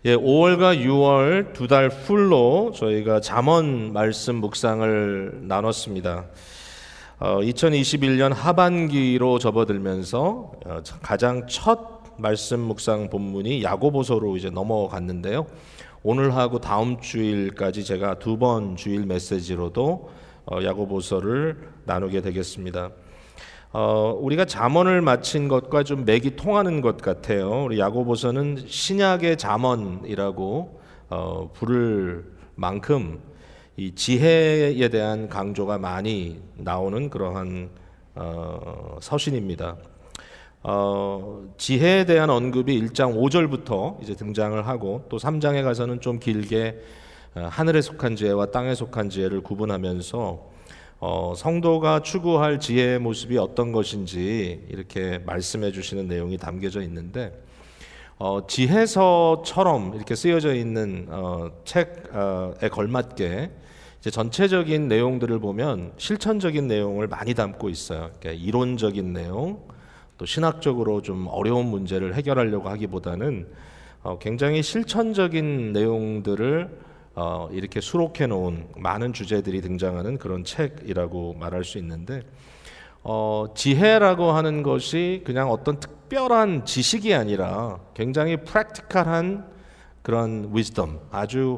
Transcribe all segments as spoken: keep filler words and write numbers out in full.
예, 오월과 유월 두 달 풀로 저희가 잠언 말씀 묵상을 나눴습니다. 어, 이천이십일 년 하반기로 접어들면서 어, 가장 첫 말씀 묵상 본문이 야고보서로 이제 넘어갔는데요. 오늘하고 다음 주일까지 제가 두 번 주일 메시지로도 어, 야고보서를 나누게 되겠습니다. 어, 우리가 잠언을 마친 것과 좀 맥이 통하는 것 같아요. 우리 야고보서는 신약의 잠언이라고 어, 부를 만큼 이 지혜에 대한 강조가 많이 나오는 그러한 어, 서신입니다. 어, 지혜에 대한 언급이 일 장 오 절부터 이제 등장을 하고 또 삼 장에 가서는 좀 길게 어, 하늘에 속한 지혜와 땅에 속한 지혜를 구분하면서 어, 성도가 추구할 지혜의 모습이 어떤 것인지 이렇게 말씀해 주시는 내용이 담겨져 있는데 어, 지혜서처럼 이렇게 쓰여져 있는 어, 책에 걸맞게 이제 전체적인 내용들을 보면 실천적인 내용을 많이 담고 있어요. 그러니까 이론적인 내용, 또 신학적으로 좀 어려운 문제를 해결하려고 하기보다는 어, 굉장히 실천적인 내용들을 어, 이렇게 수록해 놓은 많은 주제들이 등장하는 그런 책이라고 말할 수 있는데 어, 지혜라고 하는 것이 그냥 어떤 특별한 지식이 아니라 굉장히 프랙티컬한 그런 위즈덤, 아주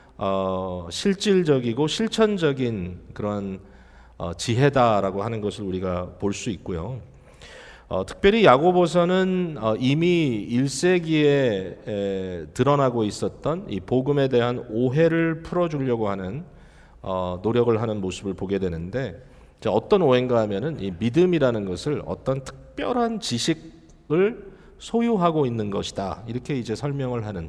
어, 실질적이고 실천적인 그런 어, 지혜다라고 하는 것을 우리가 볼 수 있고요. 어, 특별히 야고보서는 어, 이미 일 세기에 에, 드러나고 있었던 이 복음에 대한 오해를 풀어주려고 하는 어, 노력을 하는 모습을 보게 되는데 자, 어떤 오해인가 하면은 이 믿음이라는 것을 어떤 특별한 지식을 소유하고 있는 것이다 이렇게 이제 설명을 하는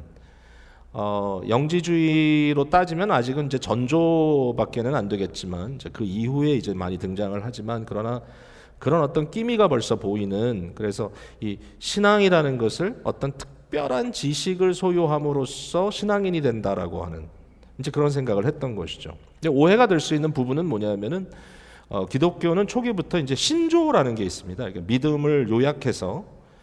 어, 영지주의로 따지면 아직은 이제 전조밖에는 안 되겠지만 이제 그 이후에 이제 많이 등장을 하지만 그러나 그런 어떤 끼미가 벌써 보이는 그래서 이 신앙이라는 것을 어떤 특별한 지식을 소유함으로써 신앙인이 된다라고 하는 이제 그런 생각을 했던 것이죠. 근데 오해가 될 수 있는 부분은 뭐냐면은 어, 기독교는 초기부터 이제 신조라는 게 있습니다. 그러니까 믿음을 요약해서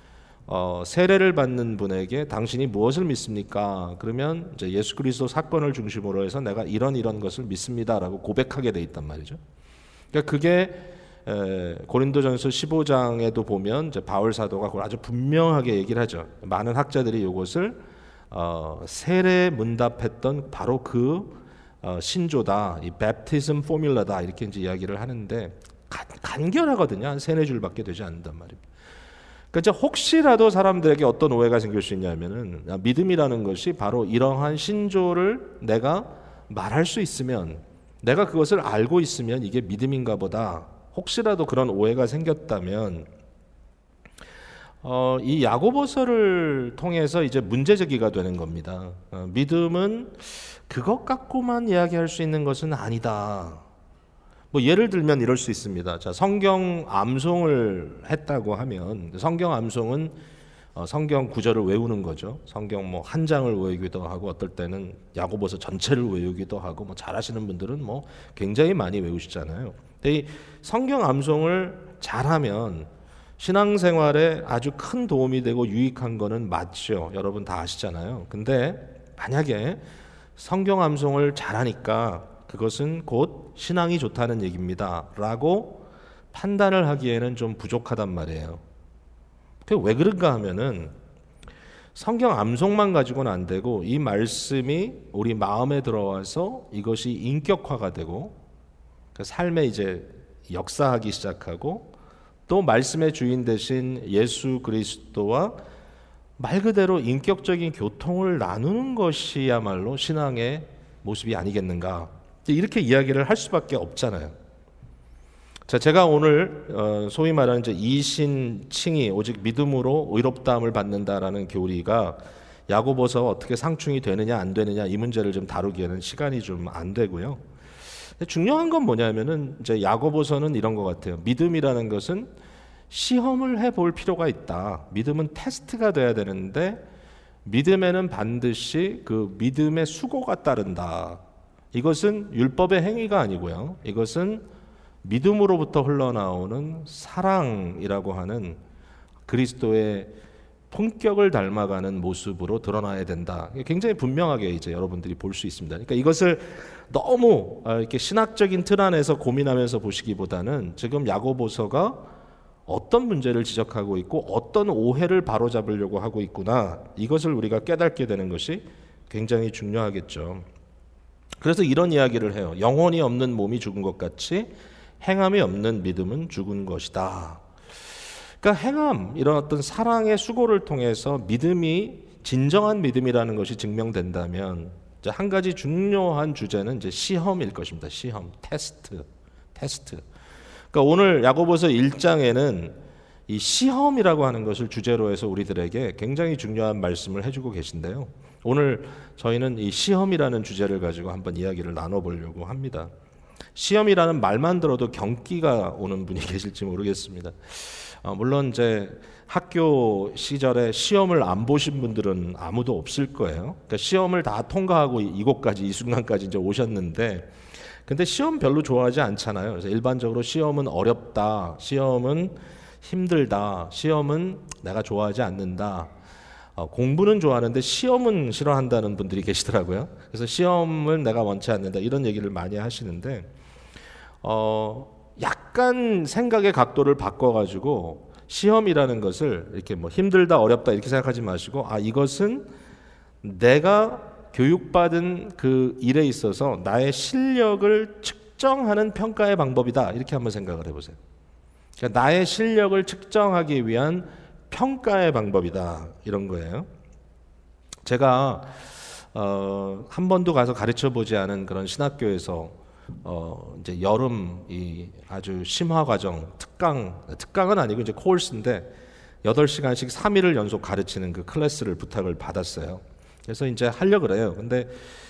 어, 세례를 받는 분에게 당신이 무엇을 믿습니까? 그러면 이제 예수 그리스도 사건을 중심으로 해서 내가 이런 이런 것을 믿습니다라고 고백하게 돼 있단 말이죠. 그러니까 그게 에, 고린도전서 십오 장에도 보면 이제 바울 사도가 그걸 아주 분명하게 얘기를 하죠. 많은 학자들이 이것을 어, 세례 문답했던 바로 그 어, 신조다, 이 baptism formula다 이렇게 이제 이야기를 하는데 간, 간결하거든요. 한 세네 줄밖에 되지 않는단 말입니다. 그러니까 혹시라도 사람들에게 어떤 오해가 생길 수 있냐면은 믿음이라는 것이 바로 이러한 신조를 내가 말할 수 있으면, 내가 그것을 알고 있으면 이게 믿음인가 보다. 혹시라도 그런 오해가 생겼다면 어, 이 야고보서를 통해서 이제 문제 제기가 되는 겁니다. 어, 믿음은 그것 갖고만 이야기할 수 있는 것은 아니다. 뭐 예를 들면 이럴 수 있습니다. 자, 성경 암송을 했다고 하면 성경 암송은 어, 성경 구절을 외우는 거죠. 성경 뭐 한 장을 외우기도 하고 어떨 때는 야고보서 전체를 외우기도 하고 뭐 잘하시는 분들은 뭐 굉장히 많이 외우시잖아요. 근데 이 성경 암송을 잘하면 신앙생활에 아주 큰 도움이 되고 유익한 거는 맞죠. 여러분 다 아시잖아요. 근데 만약에 성경 암송을 잘하니까 그것은 곧 신앙이 좋다는 얘기입니다 라고 판단을 하기에는 좀 부족하단 말이에요. 그게 왜 그런가 하면은 성경 암송만 가지고는 안 되고 이 말씀이 우리 마음에 들어와서 이것이 인격화가 되고 그 삶에 이제 역사하기 시작하고 또 말씀의 주인 되신 예수 그리스도와 말 그대로 인격적인 교통을 나누는 것이야말로 신앙의 모습이 아니겠는가, 이렇게 이야기를 할 수밖에 없잖아요. 자, 제가 오늘 어, 소위 말하는 이제 이신칭의 오직 믿음으로 의롭다함을 받는다라는 교리가 야고보서 어떻게 상충이 되느냐 안 되느냐 이 문제를 좀 다루기에는 시간이 좀 안 되고요. 중요한 건 뭐냐면은 이제 야고보서는 이런 것 같아요. 믿음이라는 것은 시험을 해볼 필요가 있다. 믿음은 테스트가 돼야 되는데 믿음에는 반드시 그 믿음의 수고가 따른다. 이것은 율법의 행위가 아니고요. 이것은 믿음으로부터 흘러나오는 사랑이라고 하는 그리스도의 품격을 닮아가는 모습으로 드러나야 된다. 굉장히 분명하게 이제 여러분들이 볼 수 있습니다. 그러니까 이것을 너무 이렇게 신학적인 틀 안에서 고민하면서 보시기보다는 지금 야고보서가 어떤 문제를 지적하고 있고 어떤 오해를 바로잡으려고 하고 있구나, 이것을 우리가 깨닫게 되는 것이 굉장히 중요하겠죠. 그래서 이런 이야기를 해요. 영혼이 없는 몸이 죽은 것 같이 행함이 없는 믿음은 죽은 것이다. 그러니까 행함, 이런 어떤 사랑의 수고를 통해서 믿음이 진정한 믿음이라는 것이 증명된다면 이제 한 가지 중요한 주제는 이제 시험일 것입니다. 시험, 테스트, 테스트. 그러니까 오늘 야고보서 일 장에는 이 시험이라고 하는 것을 주제로 해서 우리들에게 굉장히 중요한 말씀을 해주고 계신데요. 오늘 저희는 이 시험이라는 주제를 가지고 한번 이야기를 나눠보려고 합니다. 시험이라는 말만 들어도 경기가 오는 분이 계실지 모르겠습니다. 어, 물론 이제 학교 시절에 시험을 안 보신 분들은 아무도 없을 거예요. 그러니까 시험을 다 통과하고 이곳까지, 이 순간까지 이제 오셨는데, 근데 시험 별로 좋아하지 않잖아요. 그래서 일반적으로 시험은 어렵다, 시험은 힘들다, 시험은 내가 좋아하지 않는다, 어, 공부는 좋아하는데 시험은 싫어한다는 분들이 계시더라고요. 그래서 시험은 내가 원치 않는다, 이런 얘기를 많이 하시는데, 어, 약간 생각의 각도를 바꿔가지고 시험이라는 것을 이렇게 뭐 힘들다, 어렵다 이렇게 생각하지 마시고, 아, 이것은 내가 교육받은 그 일에 있어서 나의 실력을 측정하는 평가의 방법이다, 이렇게 한번 생각을 해보세요. 그러니까 나의 실력을 측정하기 위한 평가의 방법이다, 이런 거예요. 제가 어, 한 번도 가서 가르쳐 보지 않은 그런 신학교에서 어, 이제 여름 이 아주 심화 과정, 특강, 특강은 아니고 이제 코र्스인데 여덟 시간씩 삼 일을 연속 가르치는 그 클래스를 부탁을 받았어요. 그래서 이제 하려고 그래요. 근데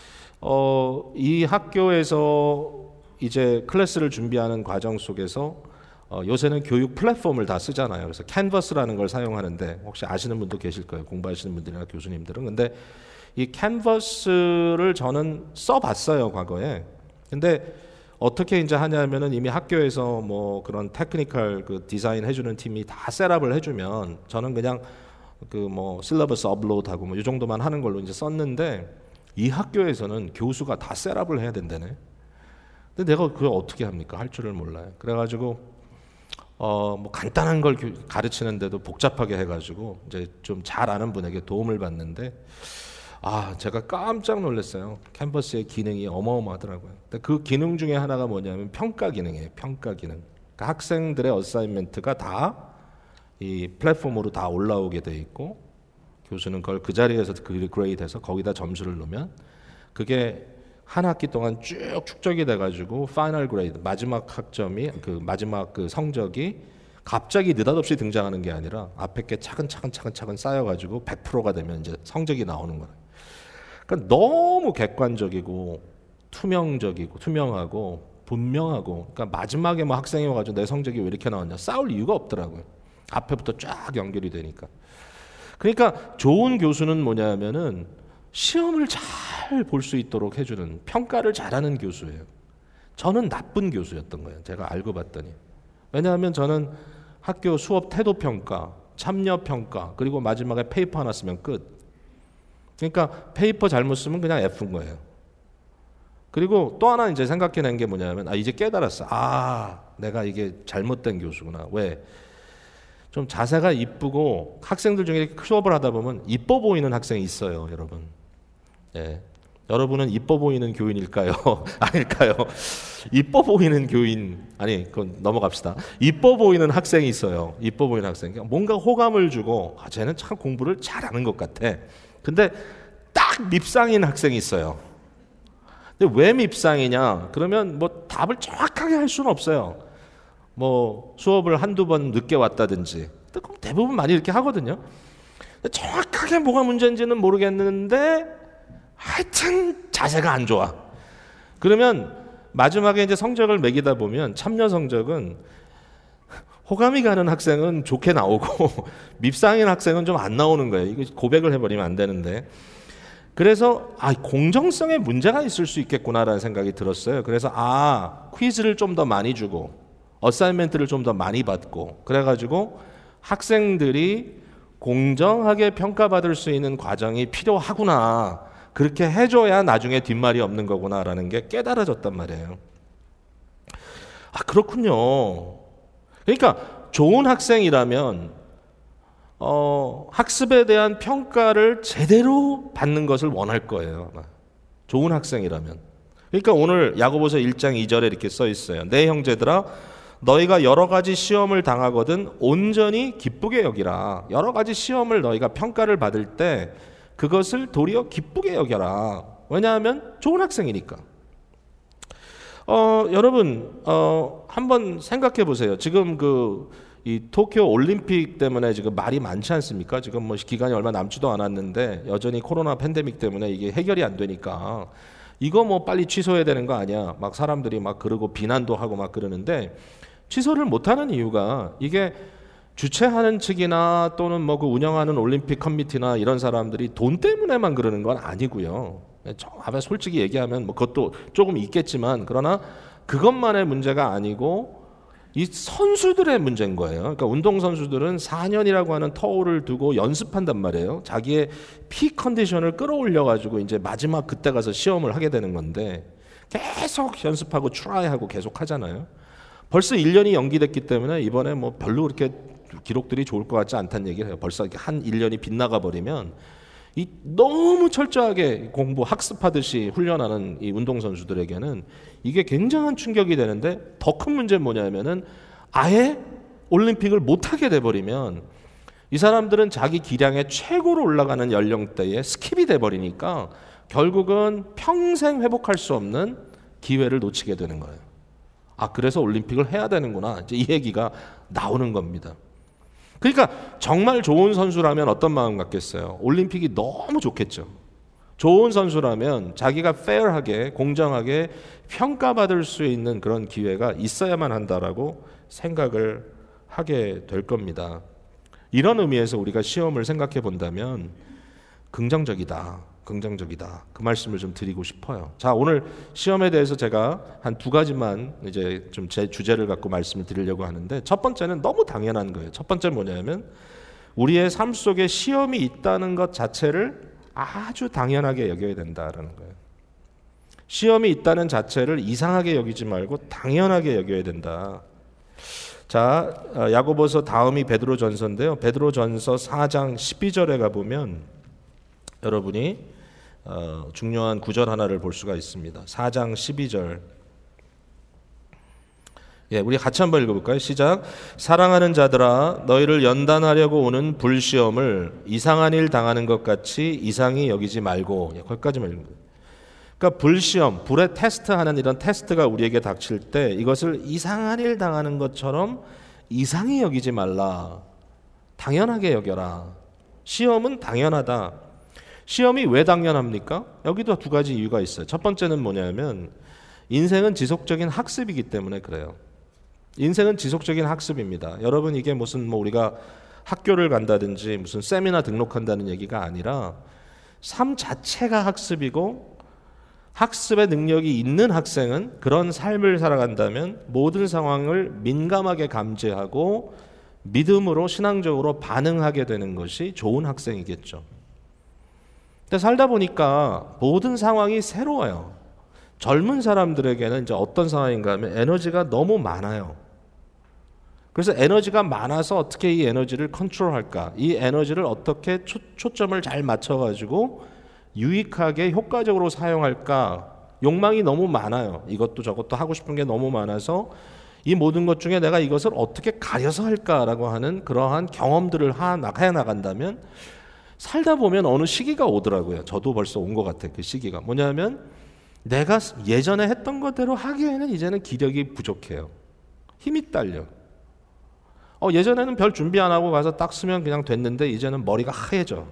어, 이 학교에서 이제 클래스를 준비하는 과정 속에서 어, 요새는 교육 플랫폼을 다 쓰잖아요. 그래서 캔버스라는 걸 사용하는데, 혹시 아시는 분도 계실 거예요. 공부하시는 분들이나 교수님들은. 근데 이 캔버스를 저는 써봤어요, 과거에. 근데 어떻게 이제 하냐면은 이미 학교에서 뭐 그런 테크니컬 그 디자인 해주는 팀이 다 셋업을 해주면 저는 그냥 그 뭐 실러버스 업로드하고 뭐 이 정도만 하는 걸로 이제 썼는데, 이 학교에서는 교수가 다 셋업을 해야 된다네. 근데 내가 그걸 어떻게 합니까? 할 줄을 몰라요. 그래가지고 어 뭐 간단한 걸 가르치는데도 복잡하게 해가지고 이제 좀 잘 아는 분에게 도움을 받는데, 아, 제가 깜짝 놀랐어요. 캔버스의 기능이 어마어마하더라고요. 근데 그 기능 중에 하나가 뭐냐면 평가 기능이에요. 평가 기능. 그러니까 학생들의 어사인먼트가 다 이 플랫폼으로 다 올라오게 돼 있고, 교수는 그걸 그 자리에서 그 그레이드해서 거기다 점수를 넣으면 그게 한 학기 동안 쭉 축적이 돼가지고 파이널 그레이드, 마지막 학점이, 그 마지막 그 성적이 갑자기 느닷없이 등장하는 게 아니라 앞에 게 차근차근 차근차근 쌓여가지고 백 퍼센트가 되면 이제 성적이 나오는 거예요. 그러니까 너무 객관적이고 투명적이고 투명하고 분명하고, 그러니까 마지막에 뭐 학생이 와가지고 내 성적이 왜 이렇게 나왔냐 싸울 이유가 없더라고요. 앞에부터 쫙 연결이 되니까. 그러니까 좋은 교수는 뭐냐면은 시험을 잘 볼 수 있도록 해주는, 평가를 잘하는 교수예요. 저는 나쁜 교수였던 거예요. 제가 알고 봤더니. 왜냐하면 저는 학교 수업 태도 평가, 참여 평가, 그리고 마지막에 페이퍼 하나 쓰면 끝. 그러니까 페이퍼 잘못 쓰면 그냥 F인 거예요. 그리고 또 하나 이제 생각해낸 게 뭐냐면, 아, 이제 깨달았어. 아, 내가 이게 잘못된 교수구나. 왜? 좀 자세가 이쁘고 학생들 중에 이렇게 수업을 하다 보면 이뻐 보이는 학생이 있어요, 여러분. 예. 여러분은 이뻐 보이는 교인일까요? 아닐까요? 이뻐 보이는 교인, 아니, 그건 넘어갑시다. 이뻐 보이는 학생이 있어요. 이뻐 보이는 학생. 뭔가 호감을 주고, 아, 쟤는 참 공부를 잘하는 것 같아. 근데 딱 밉상인 학생이 있어요. 근데 왜 밉상이냐? 그러면 뭐 답을 정확하게 할 수는 없어요. 뭐 수업을 한두 번 늦게 왔다든지, 대부분 많이 이렇게 하거든요. 정확하게 뭐가 문제인지는 모르겠는데 하여튼 자세가 안 좋아. 그러면 마지막에 이제 성적을 매기다 보면 참여 성적은 호감이 가는 학생은 좋게 나오고 밉상인 학생은 좀 안 나오는 거예요. 이거 고백을 해버리면 안 되는데. 그래서 아, 공정성에 문제가 있을 수 있겠구나라는 생각이 들었어요. 그래서 아, 퀴즈를 좀 더 많이 주고 어사이먼트를 좀 더 많이 받고, 그래가지고 학생들이 공정하게 평가받을 수 있는 과정이 필요하구나. 그렇게 해줘야 나중에 뒷말이 없는 거구나라는 게 깨달아졌단 말이에요. 아, 그렇군요. 그러니까 좋은 학생이라면 어, 학습에 대한 평가를 제대로 받는 것을 원할 거예요. 좋은 학생이라면. 그러니까 오늘 야고보서 일 장 이 절에 이렇게 써 있어요. 내 형제들아, 너희가 여러 가지 시험을 당하거든 온전히 기쁘게 여기라. 여러 가지 시험을 너희가 평가를 받을 때 그것을 도리어 기쁘게 여겨라. 왜냐하면 좋은 학생이니까. 어, 여러분, 어, 한번 생각해 보세요. 지금 그 이 도쿄 올림픽 때문에 지금 말이 많지 않습니까? 지금 뭐 기간이 얼마 남지도 않았는데 여전히 코로나 팬데믹 때문에 이게 해결이 안 되니까 이거 뭐 빨리 취소해야 되는 거 아니야? 막 사람들이 막 그러고 비난도 하고 막 그러는데 취소를 못하는 이유가 이게 주최하는 측이나 또는 뭐 그 운영하는 올림픽 커미티나 이런 사람들이 돈 때문에만 그러는 건 아니고요. 아마 솔직히 얘기하면 뭐 그것도 조금 있겠지만 그러나 그것만의 문제가 아니고 이 선수들의 문제인 거예요. 그러니까 운동선수들은 사 년이라고 하는 터울을 두고 연습한단 말이에요. 자기의 피 컨디션을 끌어올려가지고 이제 마지막 그때 가서 시험을 하게 되는 건데 계속 연습하고 트라이하고 계속 하잖아요. 벌써 일 년이 연기됐기 때문에 이번에 뭐 별로 그렇게 기록들이 좋을 것 같지 않다는 얘기를 해요. 벌써 한 일 년이 빗나가 버리면 이 너무 철저하게 공부 학습하듯이 훈련하는 이 운동선수들에게는 이게 굉장한 충격이 되는데 더 큰 문제는 뭐냐면은 아예 올림픽을 못하게 돼버리면 이 사람들은 자기 기량의 최고로 올라가는 연령대에 스킵이 돼버리니까 결국은 평생 회복할 수 없는 기회를 놓치게 되는 거예요. 아, 그래서 올림픽을 해야 되는구나. 이제 이 얘기가 나오는 겁니다. 그러니까 정말 좋은 선수라면 어떤 마음 갖겠어요? 올림픽이 너무 좋겠죠. 좋은 선수라면 자기가 페어하게 공정하게 평가받을 수 있는 그런 기회가 있어야만 한다라고 생각을 하게 될 겁니다. 이런 의미에서 우리가 시험을 생각해 본다면 긍정적이다. 긍정적이다. 그 말씀을 좀 드리고 싶어요. 자, 오늘 시험에 대해서 제가 한 두 가지만 이제 좀 제 주제를 갖고 말씀을 드리려고 하는데 첫 번째는 너무 당연한 거예요. 첫 번째는 뭐냐면 우리의 삶 속에 시험이 있다는 것 자체를 아주 당연하게 여겨야 된다라는 거예요. 시험이 있다는 자체를 이상하게 여기지 말고 당연하게 여겨야 된다. 자, 야고보서 다음이 베드로전서인데요. 베드로전서 사 장 십이 절에 가보면 여러분이 어, 중요한 구절 하나를 볼 수가 있습니다. 사 장 십이 절. 예, 우리 같이 한번 읽어볼까요? 시작. 사랑하는 자들아, 너희를 연단하려고 오는 불시험을 이상한 일 당하는 것 같이 이상히 여기지 말고. 예, 거기까지만 읽습니다. 그러니까 불시험, 불의 테스트하는 이런 테스트가 우리에게 닥칠 때 이것을 이상한 일 당하는 것처럼 이상히 여기지 말라. 당연하게 여겨라. 시험은 당연하다. 시험이 왜 당연합니까? 여기도 두 가지 이유가 있어요. 첫 번째는 뭐냐면 인생은 지속적인 학습이기 때문에 그래요. 인생은 지속적인 학습입니다. 여러분, 이게 무슨 뭐 우리가 학교를 간다든지 무슨 세미나 등록한다는 얘기가 아니라 삶 자체가 학습이고 학습의 능력이 있는 학생은 그런 삶을 살아간다면 모든 상황을 민감하게 감지하고 믿음으로 신앙적으로 반응하게 되는 것이 좋은 학생이겠죠. 근데 살다 보니까 모든 상황이 새로워요. 젊은 사람들에게는 이제 어떤 상황인가 하면 에너지가 너무 많아요. 그래서 에너지가 많아서 어떻게 이 에너지를 컨트롤할까? 이 에너지를 어떻게 초, 초점을 잘 맞춰가지고 유익하게 효과적으로 사용할까? 욕망이 너무 많아요. 이것도 저것도 하고 싶은 게 너무 많아서 이 모든 것 중에 내가 이것을 어떻게 가려서 할까라고 하는 그러한 경험들을 해 나간다면 살다 보면 어느 시기가 오더라고요. 저도 벌써 온 것 같아요. 그 시기가 뭐냐면 내가 예전에 했던 것대로 하기에는 이제는 기력이 부족해요. 힘이 딸려. 어, 예전에는 별 준비 안 하고 가서 딱 쓰면 그냥 됐는데 이제는 머리가 하얘져.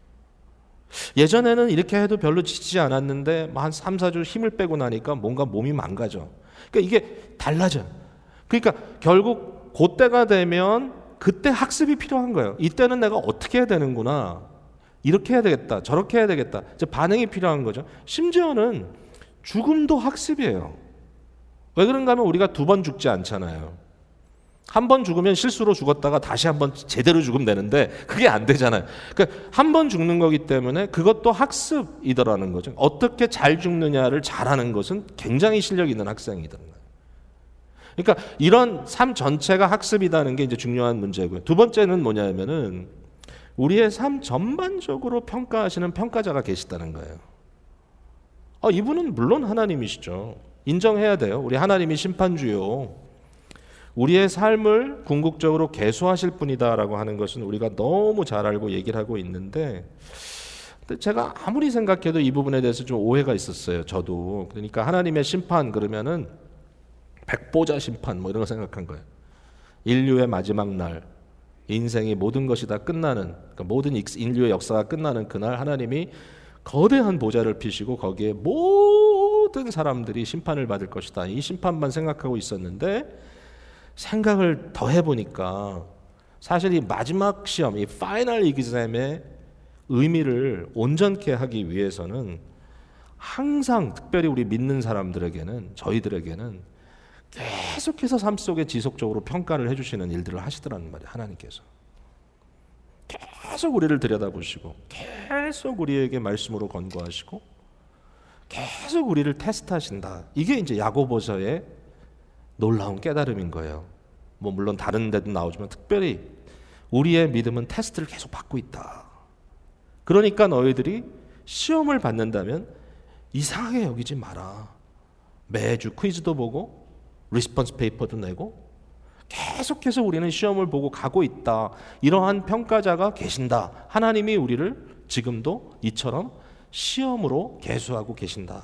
예전에는 이렇게 해도 별로 지치지 않았는데 한 삼, 사 주 힘을 빼고 나니까 뭔가 몸이 망가져. 그러니까 이게 달라져. 그러니까 결국 그때가 되면 그때 학습이 필요한 거예요. 이때는 내가 어떻게 해야 되는구나. 이렇게 해야 되겠다. 저렇게 해야 되겠다. 이제 반응이 필요한 거죠. 심지어는 죽음도 학습이에요. 왜 그런가 하면 우리가 두 번 죽지 않잖아요. 한 번 죽으면 실수로 죽었다가 다시 한 번 제대로 죽으면 되는데 그게 안 되잖아요. 그러니까 한 번 죽는 거기 때문에 그것도 학습이더라는 거죠. 어떻게 잘 죽느냐를 잘하는 것은 굉장히 실력 있는 학생이더라는 거예요. 그러니까 이런 삶 전체가 학습이라는 게 이제 중요한 문제고요. 두 번째는 뭐냐면은 우리의 삶 전반적으로 평가하시는 평가자가 계시다는 거예요. 아, 이분은 물론 하나님이시죠. 인정해야 돼요. 우리 하나님이 심판주요. 우리의 삶을 궁극적으로 계수하실 분이다라고 하는 것은 우리가 너무 잘 알고 얘기를 하고 있는데, 근데 제가 아무리 생각해도 이 부분에 대해서 좀 오해가 있었어요. 저도. 그러니까 하나님의 심판 그러면은 백보자 심판 뭐 이런 거 생각한 거예요. 인류의 마지막 날, 인생이 모든 것이 다 끝나는, 그러니까 모든 인류의 역사가 끝나는 그날 하나님이 거대한 보좌를 피시고 거기에 모든 사람들이 심판을 받을 것이다. 이 심판만 생각하고 있었는데 생각을 더 해보니까 사실 이 마지막 시험, 이 파이널 exam의 의미를 온전케 하기 위해서는 항상 특별히 우리 믿는 사람들에게는, 저희들에게는 계속해서 삶 속에 지속적으로 평가를 해주시는 일들을 하시더라는 말이에요. 하나님께서 계속 우리를 들여다보시고 계속 우리에게 말씀으로 권고하시고 계속 우리를 테스트하신다. 이게 이제 야고보서의 놀라운 깨달음인 거예요. 뭐 물론 다른 데도 나오지만 특별히 우리의 믿음은 테스트를 계속 받고 있다. 그러니까 너희들이 시험을 받는다면 이상하게 여기지 마라. 매주 퀴즈도 보고 리스폰스 페이퍼도 내고 계속해서 우리는 시험을 보고 가고 있다. 이러한 평가자가 계신다. 하나님이 우리를 지금도 이처럼 시험으로 계수하고 계신다.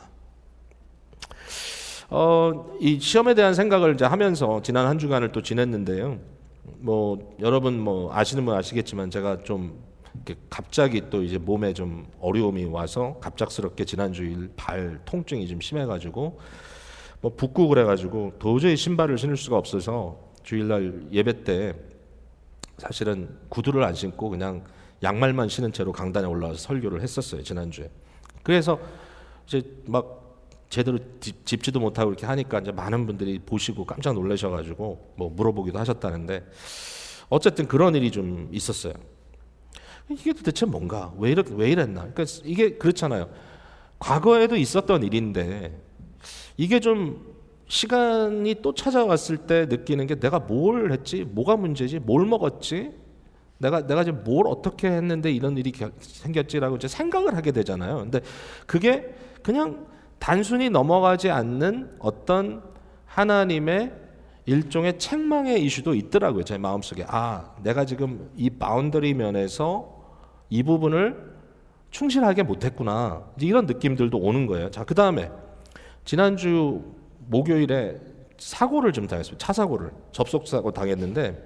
어, 이 시험에 대한 생각을 이제 하면서 지난 한 주간을 또 지냈는데요. 뭐 여러분 뭐 아시는 분 아시겠지만 제가 좀 이렇게 갑자기 또 이제 몸에 좀 어려움이 와서 갑작스럽게 지난 주일 발 통증이 좀 심해가지고 뭐 붓고 그래가지고 도저히 신발을 신을 수가 없어서 주일날 예배 때 사실은 구두를 안 신고 그냥 양말만 신은 채로 강단에 올라와서 설교를 했었어요. 지난주에. 그래서 이제 막 제대로 집, 짚지도 못하고 이렇게 하니까 이제 많은 분들이 보시고 깜짝 놀라셔가지고 뭐 물어보기도 하셨다는데 어쨌든 그런 일이 좀 있었어요. 이게 도대체 뭔가 왜 이렇게 왜 이랬나? 그러니까 이게 그렇잖아요. 과거에도 있었던 일인데 이게 좀 시간이 또 찾아왔을 때 느끼는 게 내가 뭘 했지? 뭐가 문제지? 뭘 먹었지? 내가 내가 지금 뭘 어떻게 했는데 이런 일이 생겼지라고 이제 생각을 하게 되잖아요. 근데 그게 그냥 단순히 넘어가지 않는 어떤 하나님의 일종의 책망의 이슈도 있더라고요. 제 마음속에. 아, 내가 지금 이 바운더리 면에서 이 부분을 충실하게 못했구나. 이런 느낌들도 오는 거예요. 자, 그 다음에 지난주 목요일에 사고를 좀 당했어요. 차 사고를. 접촉사고 당했는데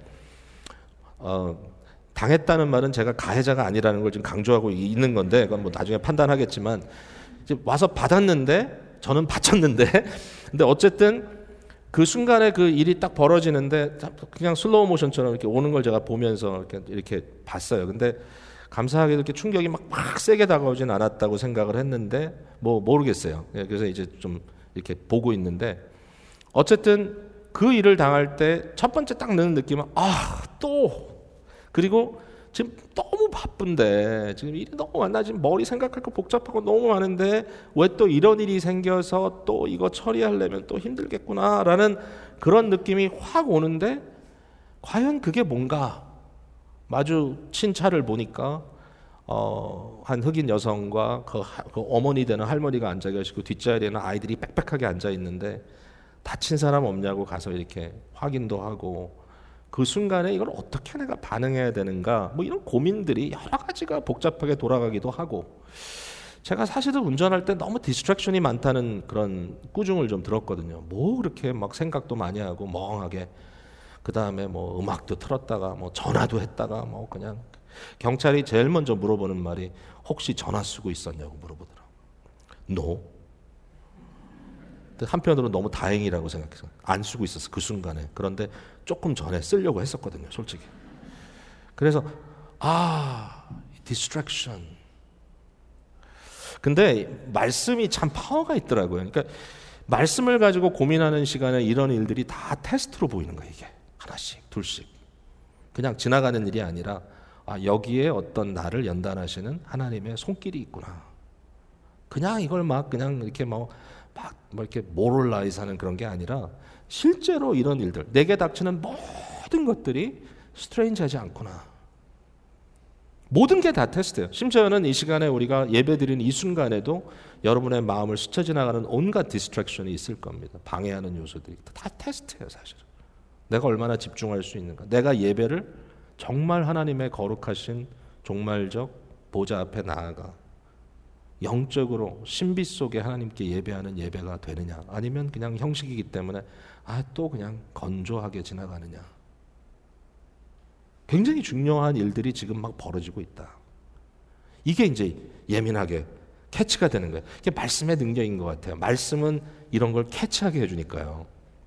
어, 당했다는 말은 제가 가해자가 아니라는 걸 지금 강조하고 있는 건데 그건 뭐 나중에 판단하겠지만 이제 와서 받았는데 저는 바쳤는데 근데 어쨌든 그 순간에 그 일이 딱 벌어지는데 그냥 슬로우 모션처럼 이렇게 오는 걸 제가 보면서 이렇게 이렇게 봤어요. 근데 감사하게도 이렇게 충격이 막, 막 세게 다가오진 않았다고 생각을 했는데 뭐 모르겠어요. 그래서 이제 좀 이렇게 보고 있는데 어쨌든 그 일을 당할 때 첫 번째 딱 드는 느낌은 아, 또 그리고 지금 너무 바쁜데 지금 일이 너무 많아. 지금 머리 생각할 거 복잡하고 너무 많은데 왜 또 이런 일이 생겨서 또 이거 처리하려면 또 힘들겠구나라는 그런 느낌이 확 오는데 과연 그게 뭔가 마주친 차를 보니까 어, 한 흑인 여성과 그, 그 어머니 되는 할머니가 앉아 계시고 뒷자리에는 아이들이 빽빽하게 앉아 있는데 다친 사람 없냐고 가서 이렇게 확인도 하고 그 순간에 이걸 어떻게 내가 반응해야 되는가 뭐 이런 고민들이 여러 가지가 복잡하게 돌아가기도 하고 제가 사실은 운전할 때 너무 디스트랙션이 많다는 그런 꾸중을 좀 들었거든요. 뭐 그렇게 막 생각도 많이 하고 멍하게 그 다음에 뭐 음악도 틀었다가 뭐 전화도 했다가 뭐 그냥 경찰이 제일 먼저 물어보는 말이 혹시 전화 쓰고 있었냐고 물어보더라고. No. 한편으로 너무 다행이라고 생각해서 안 쓰고 있었어 그 순간에. 그런데 조금 전에 쓰려고 했었거든요, 솔직히. 그래서 아, 디스트랙션. 근데 말씀이 참 파워가 있더라고요. 그러니까 말씀을 가지고 고민하는 시간에 이런 일들이 다 테스트로 보이는 거예요. 이게 하나씩 둘씩 그냥 지나가는 일이 아니라 아, 여기에 어떤 나를 연단하시는 하나님의 손길이 있구나. 그냥 이걸 막 그냥 이렇게 뭐 막 뭐 이렇게 모럴라이즈 하는 그런 게 아니라 실제로 이런 일들, 내게 닥치는 모든 것들이 스트레인지하지 않구나. 모든 게 다 테스트예요. 심지어는 이 시간에 우리가 예배드리는 이 순간에도 여러분의 마음을 스쳐 지나가는 온갖 디스트랙션이 있을 겁니다. 방해하는 요소들이 다 테스트예요, 사실은. 내가 얼마나 집중할 수 있는가. 내가 예배를 정말 하나님의 거룩하신 종말적 보좌 앞에 나아가 영적으로 신비 속에 하나님께 예배하는 예배가 되느냐, 아니면 그냥 형식이기 때문에 아, 또 그냥 건조하게 지나가느냐. 굉장히 중요한 일들이 지금 막 벌어지고 있다. 이게 이제 예민하게 캐치가 되는 거예요. 이게 말씀의 능력인 것 같아요. 말씀은 이런 걸 캐치하게 해주니까요.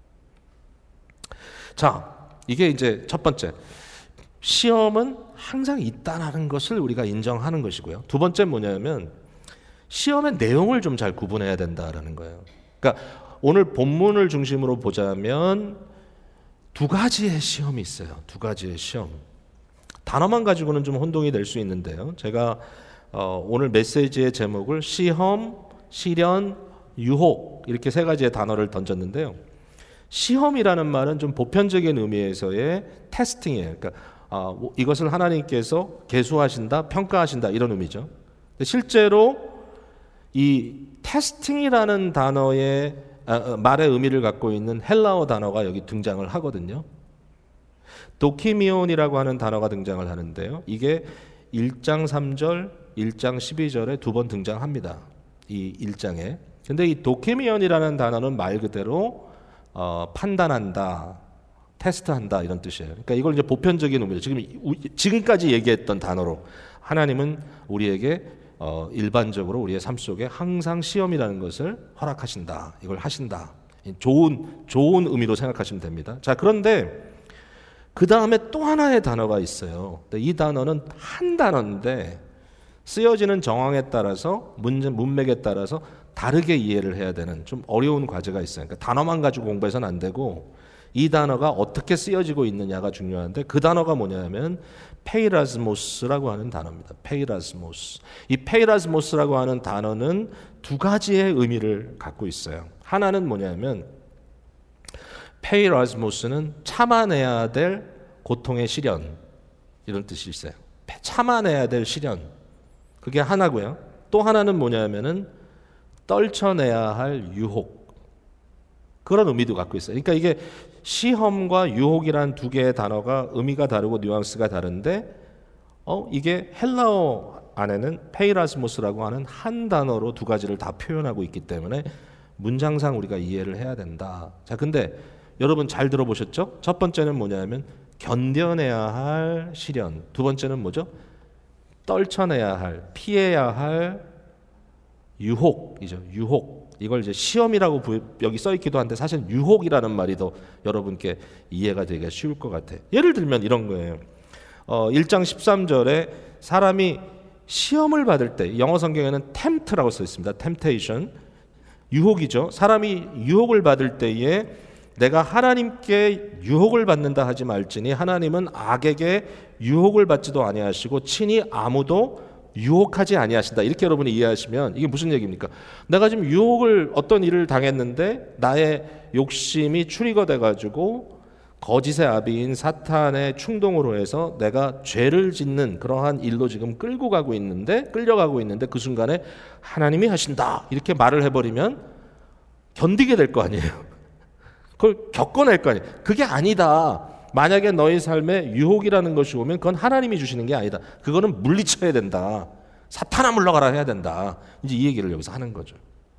자, 이게 이제 첫 번째, 시험은 항상 있다는 것을 우리가 인정하는 것이고요. 두 번째 뭐냐면 시험의 내용을 좀 잘 구분해야 된다라는 거예요. 그러니까 오늘 본문을 중심으로 보자면 두 가지의 시험이 있어요. 두 가지의 시험. 단어만 가지고는 좀 혼동이 될 수 있는데요. 제가 어, 오늘 메시지의 제목을 시험, 시련, 유혹 이렇게 세 가지의 단어를 던졌는데요. 시험이라는 말은 좀 보편적인 의미에서의 테스팅이에요. 그러니까 어, 이것을 하나님께서 계수하신다, 평가하신다 이런 의미죠. 근데 실제로 이 테스팅이라는 단어의 아, 말의 의미를 갖고 있는 헬라어 단어가 여기 등장을 하거든요. 도키미온이라고 하는 단어가 등장을 하는데요. 이게 일 장 삼 절, 일 장 십이 절에 두 번 등장합니다. 이 일 장에. 근데 이 도키미온이라는 단어는 말 그대로 어, 판단한다, 테스트한다 이런 뜻이에요. 그러니까 이걸 이제 보편적인 의미로 지금 지금까지 얘기했던 단어로 하나님은 우리에게 어, 일반적으로 우리의 삶 속에 항상 시험이라는 것을 허락하신다. 이걸 하신다. 좋은 좋은 의미로 생각하시면 됩니다. 자, 그런데 그 다음에 또 하나의 단어가 있어요. 이 단어는 한 단어인데 쓰여지는 정황에 따라서 문제, 문맥에 따라서 다르게 이해를 해야 되는 좀 어려운 과제가 있어요. 그러니까 단어만 가지고 공부해서는 안 되고 이 단어가 어떻게 쓰여지고 있느냐가 중요한데 그 단어가 뭐냐면 페이라스모스라고 하는 단어입니다. 페이라스모스. 이 페이라스모스라고 하는 단어는 두 가지의 의미를 갖고 있어요. 하나는 뭐냐면 페이라스모스는 참아내야 될 고통의 시련 이런 뜻이 있어요. 참아내야 될 시련 그게 하나고요. 또 하나는 뭐냐면은 떨쳐내야 할 유혹 그런 의미도 갖고 있어요. 그러니까 이게 시험과 유혹이란 두 개의 단어가 의미가 다르고 뉘앙스가 다른데 어 이게 헬라어 안에는 페이라스모스라고 하는 한 단어로 두 가지를 다 표현하고 있기 때문에 문장상 우리가 이해를 해야 된다. 자, 근데 여러분 잘 들어보셨죠? 첫 번째는 뭐냐면 견뎌내야 할 시련. 두 번째는 뭐죠? 떨쳐내야 할, 피해야 할 유혹이죠. 유혹. 이걸 이제 시험이라고 여기 써 있기도 한데 사실 유혹이라는 말이 더 여러분께 이해가 되기가 쉬울 것 같아요. 예를 들면 이런 거예요. 어, 일 장 십삼 절에 사람이 시험을 받을 때 영어 성경에는 tempt라고 써 있습니다. temptation. 유혹이죠. 사람이 유혹을 받을 때에 내가 하나님께 유혹을 받는다 하지 말지니 하나님은 악에게 유혹을 받지도 아니하시고 친히 아무도 유혹하지 아니하신다. 이렇게 여러분이 이해하시면 이게 무슨 얘기입니까? 내가 지금 유혹을 어떤 일을 당했는데 나의 욕심이 트리거 돼가지고 거짓의 아비인 사탄의 충동으로 해서 내가 죄를 짓는 그러한 일로 지금 끌고 가고 있는데 끌려가고 있는데 그 순간에 하나님이 하신다 이렇게 말을 해버리면 견디게 될 거 아니에요. 그걸 겪어낼 거 아니에요. 그게 아니다. 만약에 너희 삶에 유혹이라는 것이 오면 그건 하나님이 주시는 게 아니다. 그거는 물리쳐야 된다. 사탄아 물러가라 해야 된다. 이제 이 얘기를 여기서 하는 거죠.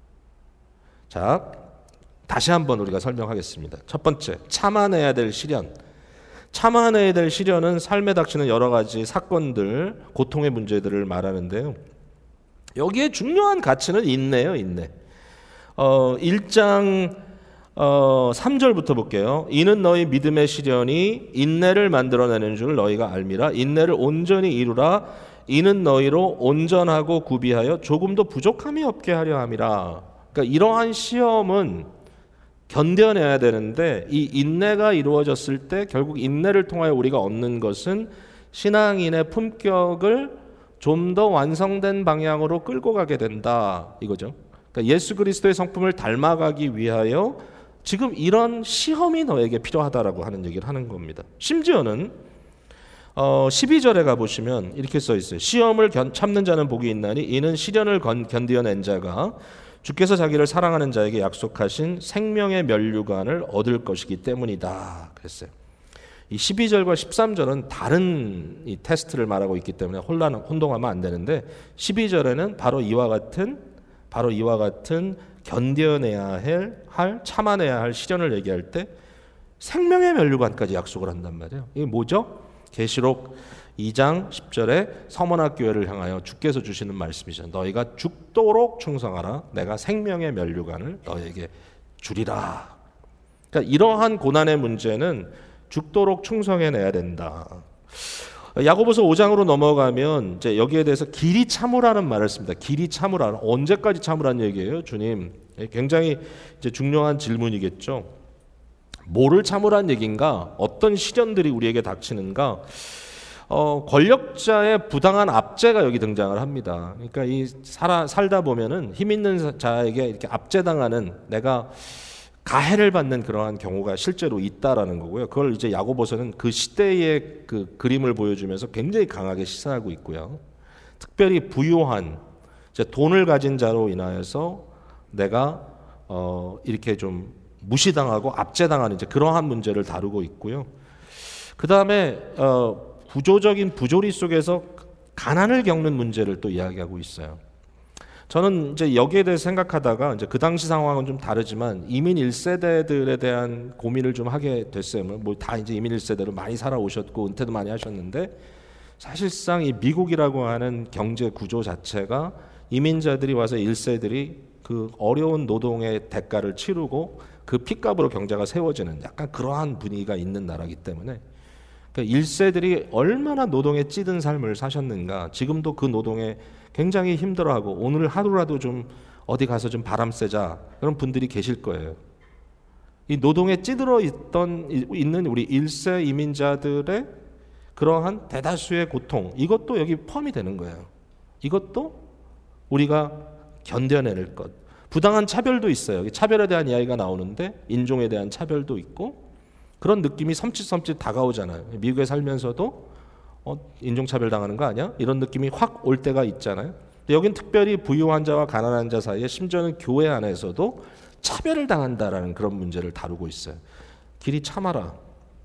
자, 다시 한번 우리가 설명하겠습니다. 첫 번째, 참아내야 될 시련. 참아내야 될 시련은 삶에 닥치는 여러 가지 사건들, 고통의 문제들을 말하는데요. 여기에 중요한 가치는 인내예요, 인내. 어, 일 장 어, 삼 절부터 볼게요. 이는 너희 믿음의 시련이 인내를 만들어내는 줄 너희가 알미라. 인내를 온전히 이루라. 이는 너희로 온전하고 구비하여 조금도 부족함이 없게 하려 함이라. 그러니까 이러한 시험은 견뎌내야 되는데 이 인내가 이루어졌을 때 결국 인내를 통하여 우리가 얻는 것은 신앙인의 품격을 좀 더 완성된 방향으로 끌고 가게 된다 이거죠. 그러니까 예수 그리스도의 성품을 닮아가기 위하여 지금 이런 시험이 너에게 필요하다라고 하는 얘기를 하는 겁니다. 심지어는 어, 십이 절에 가보시면 이렇게 써 있어요. 시험을 견, 참는 자는 복이 있나니 이는 시련을 건, 견디어낸 자가 주께서 자기를 사랑하는 자에게 약속하신 생명의 면류관을 얻을 것이기 때문이다 그랬어요. 이 십이 절과 십삼 절은 다른 이 테스트를 말하고 있기 때문에 혼란, 혼동하면 안 되는데 십이 절에는 바로 이와 같은 바로 이와 같은 견뎌내야 할, 할 참아내야 할 시련을 얘기할 때 생명의 면류관까지 약속을 한단 말이에요. 이게 뭐죠? 계시록 이 장 십 절에 서머나 교회를 향하여 주께서 주시는 말씀이죠. 너희가 죽도록 충성하라. 내가 생명의 면류관을 너희에게 주리라. 그러니까 이러한 고난의 문제는 죽도록 충성해내야 된다. 야고보서 오 장으로 넘어가면 이제 여기에 대해서 길이 참으라는 말을 씁니다. 길이 참으라. 언제까지 참으라는 얘기예요, 주님? 굉장히 이제 중요한 질문이겠죠. 뭐를 참으라는 얘기인가? 어떤 시련들이 우리에게 닥치는가? 어, 권력자의 부당한 압제가 여기 등장을 합니다. 그러니까 이 살아, 살다 보면은 힘 있는 자에게 이렇게 압제당하는 내가 가해를 받는 그러한 경우가 실제로 있다라는 거고요. 그걸 이제 야고보서는 그 시대의 그 그림을 보여주면서 굉장히 강하게 시사하고 있고요. 특별히 부유한 이제 돈을 가진 자로 인하여서 내가 어, 이렇게 좀 무시당하고 압제당하는 이제 그러한 문제를 다루고 있고요. 그 다음에 어, 구조적인 부조리 속에서 가난을 겪는 문제를 또 이야기하고 있어요. 저는 이제 여기에 대해서 생각하다가 이제 그 당시 상황은 좀 다르지만 이민 일 세대들에 대한 고민을 좀 하게 됐어요. 뭐 다 이제 이민 일 세대로 많이 살아오셨고 은퇴도 많이 하셨는데 사실상 이 미국이라고 하는 경제 구조 자체가 이민자들이 와서 일 세들이 그 어려운 노동의 대가를 치르고 그 핏값으로 경제가 세워지는 약간 그러한 분위기가 있는 나라이기 때문에 그러니까 일 세들이 얼마나 노동에 찌든 삶을 사셨는가. 지금도 그 노동에 굉장히 힘들어하고 오늘 하루라도 좀 어디 가서 좀 바람 쐬자 그런 분들이 계실 거예요. 이 노동에 찌들어 있던 있는 우리 일 세 이민자들의 그러한 대다수의 고통 이것도 여기 포함이 되는 거예요. 이것도 우리가 견뎌낼 것. 부당한 차별도 있어요. 차별에 대한 이야기가 나오는데 인종에 대한 차별도 있고 그런 느낌이 섬찟섬찟 다가오잖아요. 미국에 살면서도 어, 인종차별 당하는 거 아니야? 이런 느낌이 확 올 때가 있잖아요. 근데 여긴 특별히 부유한 자와 가난한 자 사이에 심지어는 교회 안에서도 차별을 당한다라는 그런 문제를 다루고 있어요. 길이 참아라.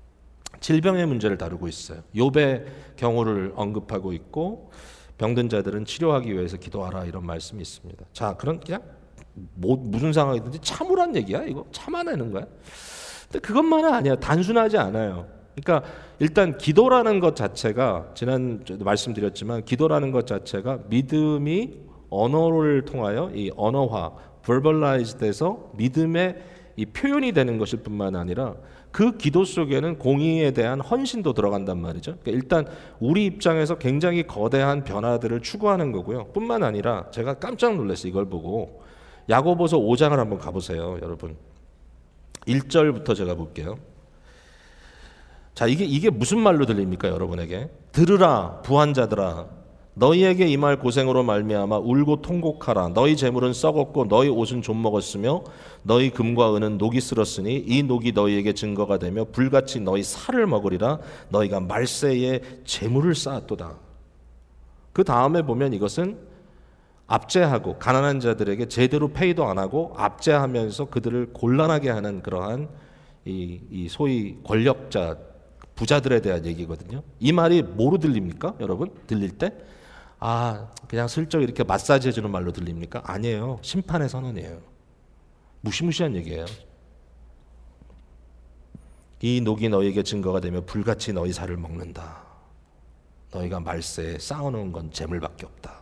질병의 문제를 다루고 있어요. 욥의 경우를 언급하고 있고 병든 자들은 치료하기 위해서 기도하라 이런 말씀이 있습니다. 자, 그런 그냥 뭐, 무슨 상황이든지 참으란 얘기야? 이거 참아내는 거야? 근데 그것만은 아니야. 단순하지 않아요. 그러니까 일단 기도라는 것 자체가 지난 말씀드렸지만 기도라는 것 자체가 믿음이 언어를 통하여 이 언어화, verbalized해서 믿음의 이 표현이 되는 것일 뿐만 아니라 그 기도 속에는 공의에 대한 헌신도 들어간단 말이죠. 그러니까 일단 우리 입장에서 굉장히 거대한 변화들을 추구하는 거고요. 뿐만 아니라 제가 깜짝 놀랐어요. 이걸 보고 야고보서 오 장을 한번 가보세요, 여러분. 일 절부터 제가 볼게요. 자, 이게 이게 무슨 말로 들립니까, 여러분에게? 들으라, 부한자들아, 너희에게 임할 고생으로 말미암아 울고 통곡하라. 너희 재물은 썩었고 너희 옷은 좀 먹었으며 너희 금과 은은 녹이 쓸었으니 이 녹이 너희에게 증거가 되며 불같이 너희 살을 먹으리라. 너희가 말세에 재물을 쌓았도다. 그 다음에 보면 이것은 압제하고 가난한 자들에게 제대로 페이도 안 하고 압제하면서 그들을 곤란하게 하는 그러한 이, 이 소위 권력자 부자들에 대한 얘기거든요. 이 말이 뭐로 들립니까, 여러분? 들릴 때? 아, 그냥 슬쩍 이렇게 마사지 해주는 말로 들립니까? 아니에요. 심판의 선언이에요. 무시무시한 얘기예요. 이 녹이 너희에게 증거가 되며 불같이 너희 살을 먹는다. 너희가 말세에 쌓아놓은 건 재물밖에 없다.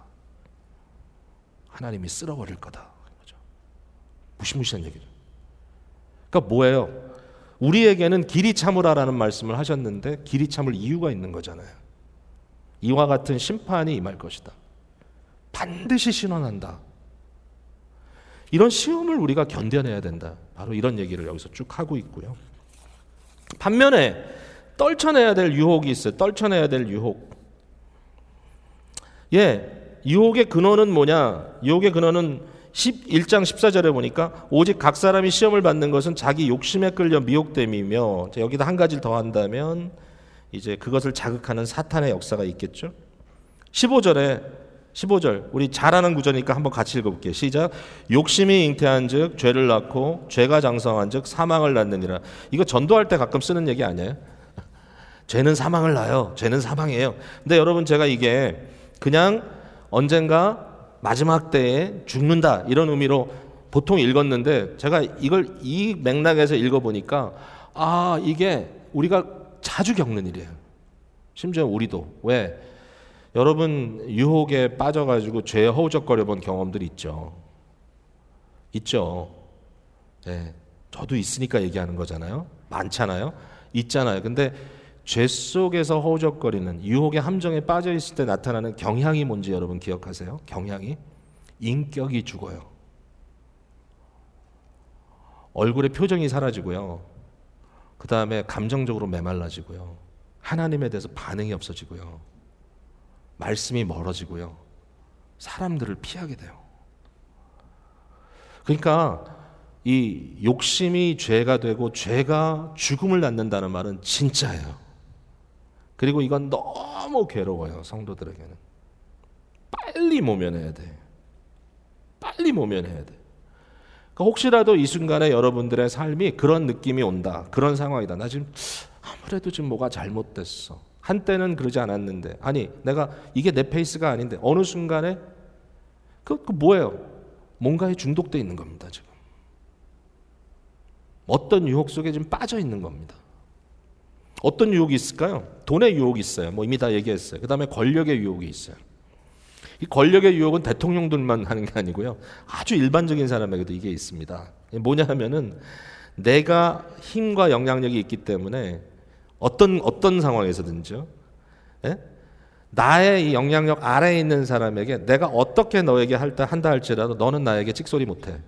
하나님이 쓸어버릴 거다. 무시무시한 얘기죠. 그러니까 뭐예요? 우리에게는 길이 참으라라는 말씀을 하셨는데 길이 참을 이유가 있는 거잖아요. 이와 같은 심판이 임할 것이다. 반드시 신원한다. 이런 시험을 우리가 견뎌내야 된다. 바로 이런 얘기를 여기서 쭉 하고 있고요. 반면에 떨쳐내야 될 유혹이 있어요. 떨쳐내야 될 유혹. 예, 유혹의 근원은 뭐냐? 유혹의 근원은 일 장 십사 절에 보니까 오직 각 사람이 시험을 받는 것은 자기 욕심에 끌려 미혹됨이며, 여기다 한 가지를 더 한다면 이제 그것을 자극하는 사탄의 역사가 있겠죠. 십오 절에 십오 절 우리 잘 아는 구절이니까 한번 같이 읽어볼게요. 시작. 욕심이 잉태한즉 죄를 낳고 죄가 장성한즉 사망을 낳느니라. 이거 전도할 때 가끔 쓰는 얘기 아니에요? 죄는 사망을 낳아요. 죄는 사망이에요. 근데 여러분, 제가 이게 그냥 언젠가 마지막 때에 죽는다 이런 의미로 보통 읽었는데, 제가 이걸 이 맥락에서 읽어보니까 아, 이게 우리가 자주 겪는 일이에요. 심지어 우리도. 왜? 여러분, 유혹에 빠져가지고 죄에 허우적거려 본 경험들이 있죠. 있죠. 네, 저도 있으니까 얘기하는 거잖아요. 많잖아요. 있잖아요. 근데 죄 속에서 허우적거리는 유혹의 함정에 빠져 있을 때 나타나는 경향이 뭔지 여러분 기억하세요? 경향이 인격이 죽어요. 얼굴의 표정이 사라지고요. 그 다음에 감정적으로 메말라지고요. 하나님에 대해서 반응이 없어지고요. 말씀이 멀어지고요. 사람들을 피하게 돼요. 그러니까 이 욕심이 죄가 되고 죄가 죽음을 낳는다는 말은 진짜예요. 그리고 이건 너무 괴로워요. 성도들에게는. 빨리 모면해야 돼. 빨리 모면해야 돼. 그러니까 혹시라도 이 순간에 여러분들의 삶이 그런 느낌이 온다. 그런 상황이다. 나 지금 아무래도 지금 뭐가 잘못됐어. 한때는 그러지 않았는데, 아니 내가 이게 내 페이스가 아닌데 어느 순간에 그, 그 뭐예요? 뭔가에 중독되어 있는 겁니다. 지금 어떤 유혹 속에 지금 빠져 있는 겁니다. 어떤 유혹이 있을까요? 돈의 유혹이 있어요. 뭐 이미 다 얘기했어요. 그 다음에 권력의 유혹이 있어요. 이 권력의 유혹은 대통령들만 하는 게 아니고요. 아주 일반적인 사람에게도 이게 있습니다. 뭐냐 하면은 내가 힘과 영향력이 있기 때문에 어떤 어떤 상황에서든지요. 예? 나의 이 영향력 아래에 있는 사람에게 내가 어떻게 너에게 할다 한다 할지라도 너는 나에게 찍소리 못해.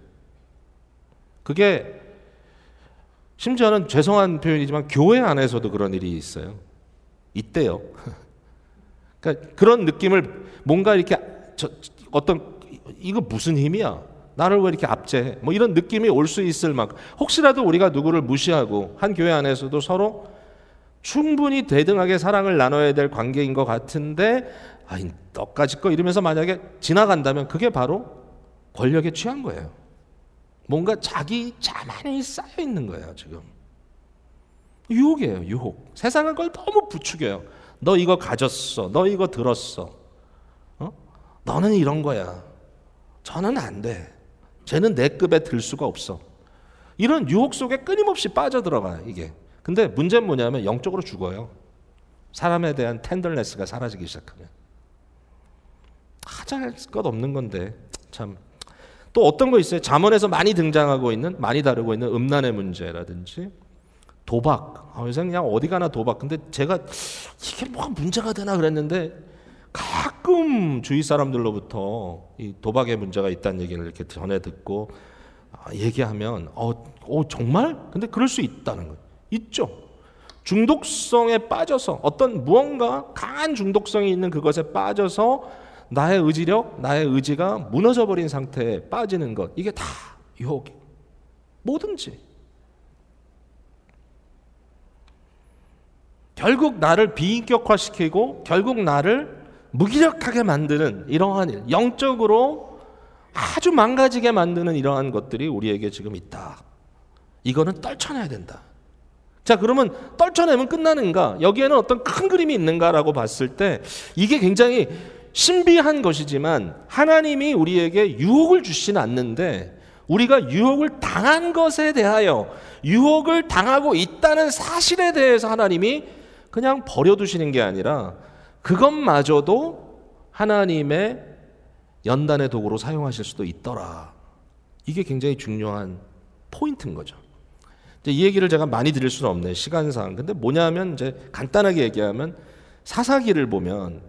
그게 심지어는 죄송한 표현이지만 교회 안에서도 그런 일이 있어요. 있대요. 그러니까 그런 느낌을 뭔가 이렇게 저, 어떤 이거 무슨 힘이야? 나를 왜 이렇게 압제해? 뭐 이런 느낌이 올 수 있을 만큼, 혹시라도 우리가 누구를 무시하고 한 교회 안에서도 서로 충분히 대등하게 사랑을 나눠야 될 관계인 것 같은데 아이 너까지 거 이러면서 만약에 지나간다면 그게 바로 권력에 취한 거예요. 뭔가 자기 자만이 쌓여 있는 거예요. 지금 유혹이에요. 유혹. 세상은 그걸 너무 부추겨요. 너 이거 가졌어. 너 이거 들었어. 어? 너는 이런 거야. 저는 안 돼. 쟤는 내 급에 들 수가 없어. 이런 유혹 속에 끊임없이 빠져들어가요. 이게. 근데 문제는 뭐냐면 영적으로 죽어요. 사람에 대한 텐더네스가 사라지기 시작하면. 하잘 것 없는 건데 참. 또 어떤 거 있어요? 잠언에서 많이 등장하고 있는, 많이 다루고 있는 음란의 문제라든지 도박. 아, 요새 그냥 어디 가나 도박. 근데 제가 이게 뭐가 문제가 되나 그랬는데 가끔 주위 사람들로부터 이 도박의 문제가 있다는 얘기를 이렇게 전해 듣고 아, 얘기하면 어, 어 정말? 근데 그럴 수 있다는 거예요. 있죠. 중독성에 빠져서 어떤 무언가 강한 중독성이 있는 그것에 빠져서 나의 의지력, 나의 의지가 무너져 버린 상태에 빠지는 것, 이게 다 유혹이에요. 뭐든지. 결국 나를 비인격화시키고 결국 나를 무기력하게 만드는 이러한 일, 영적으로 아주 망가지게 만드는 이러한 것들이 우리에게 지금 있다. 이거는 떨쳐내야 된다. 자, 그러면 떨쳐내면 끝나는가? 여기에는 어떤 큰 그림이 있는가라고 봤을 때 이게 굉장히 신비한 것이지만 하나님이 우리에게 유혹을 주시는 않는데 우리가 유혹을 당한 것에 대하여 유혹을 당하고 있다는 사실에 대해서 하나님이 그냥 버려두시는 게 아니라 그것마저도 하나님의 연단의 도구로 사용하실 수도 있더라. 이게 굉장히 중요한 포인트인 거죠. 이제 이 얘기를 제가 많이 드릴 수는 없네요. 시간상. 근데 뭐냐면 이제 간단하게 얘기하면 사사기를 보면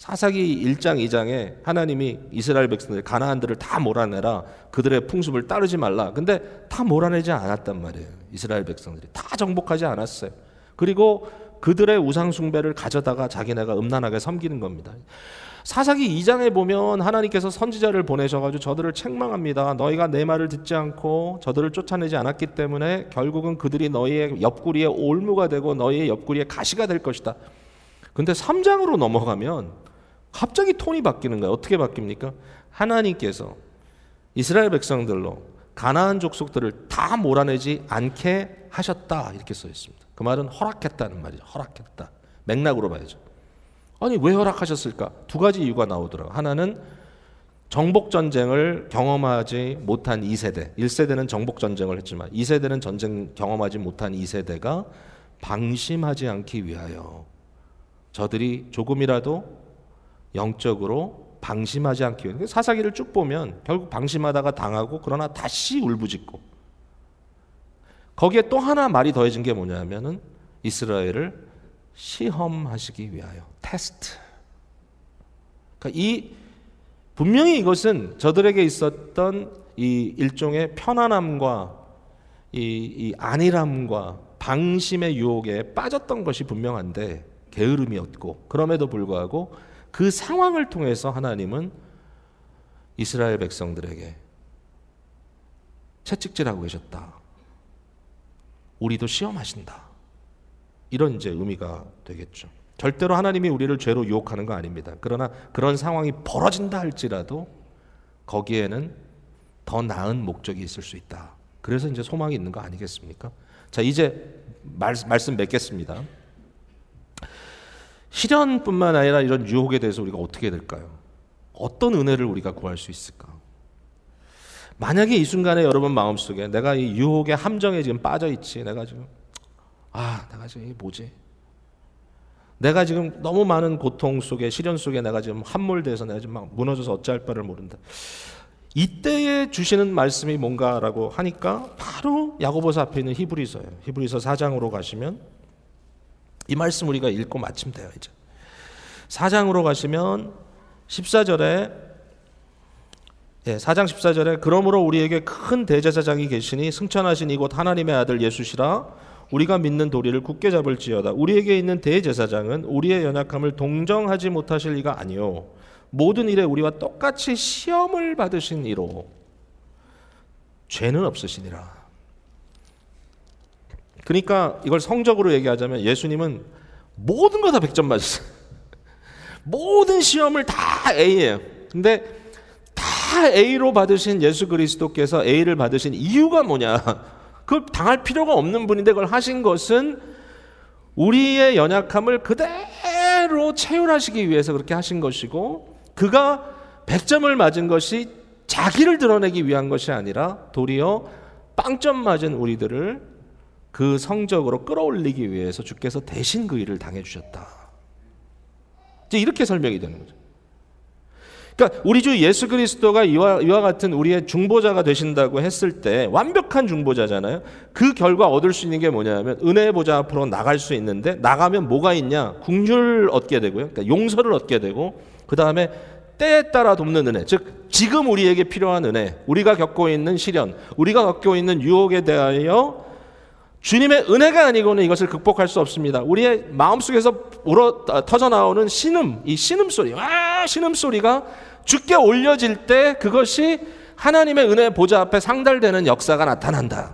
사사기 일 장 이 장에 하나님이 이스라엘 백성들 가나안들을 다 몰아내라, 그들의 풍습을 따르지 말라. 근데 다 몰아내지 않았단 말이에요. 이스라엘 백성들이 다 정복하지 않았어요. 그리고 그들의 우상 숭배를 가져다가 자기네가 음란하게 섬기는 겁니다. 사사기 이 장에 보면 하나님께서 선지자를 보내셔가지고 저들을 책망합니다. 너희가 내 말을 듣지 않고 저들을 쫓아내지 않았기 때문에 결국은 그들이 너희의 옆구리에 올무가 되고 너희의 옆구리에 가시가 될 것이다. 근데 삼 장으로 넘어가면 갑자기 톤이 바뀌는 거예요. 어떻게 바뀝니까? 하나님께서 이스라엘 백성들로 가나안 족속들을 다 몰아내지 않게 하셨다, 이렇게 써 있습니다. 그 말은 허락했다는 말이죠. 허락했다. 맥락으로 봐야죠. 아니 왜 허락하셨을까? 두 가지 이유가 나오더라고요. 하나는 정복전쟁을 경험하지 못한 이 세대, 일 세대는 정복전쟁을 했지만 이 세대는 전쟁 경험하지 못한 이 세대가 방심하지 않기 위하여, 저들이 조금이라도 영적으로 방심하지 않기 위해. 사사기를 쭉 보면 결국 방심하다가 당하고 그러나 다시 울부짖고, 거기에 또 하나 말이 더해진 게 뭐냐면은 이스라엘을 시험하시기 위하여, 테스트. 그러니까 이 분명히 이것은 저들에게 있었던 이 일종의 편안함과 이, 이 안일함과 방심의 유혹에 빠졌던 것이 분명한데 게으름이었고, 그럼에도 불구하고 그 상황을 통해서 하나님은 이스라엘 백성들에게 채찍질하고 계셨다. 우리도 시험하신다. 이런 이제 의미가 되겠죠. 절대로 하나님이 우리를 죄로 유혹하는 거 아닙니다. 그러나 그런 상황이 벌어진다 할지라도 거기에는 더 나은 목적이 있을 수 있다. 그래서 이제 소망이 있는 거 아니겠습니까? 자, 이제 말, 말씀 맺겠습니다. 시련뿐만 아니라 이런 유혹에 대해서 우리가 어떻게 해야 될까요? 어떤 은혜를 우리가 구할 수 있을까? 만약에 이 순간에 여러분 마음속에 내가 이 유혹의 함정에 지금 빠져있지, 내가 지금 아, 내가 지금 이게 뭐지? 내가 지금 너무 많은 고통 속에, 시련 속에 내가 지금 함몰돼서 내가 지금 막 무너져서 어찌할 바를 모른다. 이때에 주시는 말씀이 뭔가라고 하니까 바로 야고보서 앞에 있는 히브리서예요. 히브리서 사 장으로 가시면 이 말씀 우리가 읽고 마치면 돼요. 이제 사 장으로 가시면 십사 절에, 예, 사 장 십사 절에 그러므로 우리에게 큰 대제사장이 계시니 승천하신 이곳 하나님의 아들 예수시라. 우리가 믿는 도리를 굳게 잡을지어다. 우리에게 있는 대제사장은 우리의 연약함을 동정하지 못하실 이가 아니요 모든 일에 우리와 똑같이 시험을 받으신 이로 죄는 없으시니라. 그러니까 이걸 성적으로 얘기하자면 예수님은 모든 거 다 백 점 맞으세요. 모든 시험을 다 A예요. 근데 다 A로 받으신 예수 그리스도께서 A를 받으신 이유가 뭐냐? 그걸 당할 필요가 없는 분인데 그걸 하신 것은 우리의 연약함을 그대로 체휼하시기 위해서 그렇게 하신 것이고, 그가 백 점을 맞은 것이 자기를 드러내기 위한 것이 아니라 도리어 빵점 맞은 우리들을 그 성적으로 끌어올리기 위해서 주께서 대신 그 일을 당해주셨다. 이제 이렇게 설명이 되는 거죠. 그러니까 우리 주 예수 그리스도가 이와, 이와 같은 우리의 중보자가 되신다고 했을 때 완벽한 중보자잖아요. 그 결과 얻을 수 있는 게 뭐냐면 은혜의 보좌 앞으로 나갈 수 있는데, 나가면 뭐가 있냐? 긍휼을 얻게 되고요. 그러니까 용서를 얻게 되고, 그 다음에 때에 따라 돕는 은혜, 즉 지금 우리에게 필요한 은혜, 우리가 겪고 있는 시련, 우리가 겪고 있는 유혹에 대하여 주님의 은혜가 아니고는 이것을 극복할 수 없습니다. 우리의 마음속에서 우러 터져 나오는 신음, 이 신음소리, 와 신음소리가 주께 올려질 때 그것이 하나님의 은혜 보좌 앞에 상달되는 역사가 나타난다.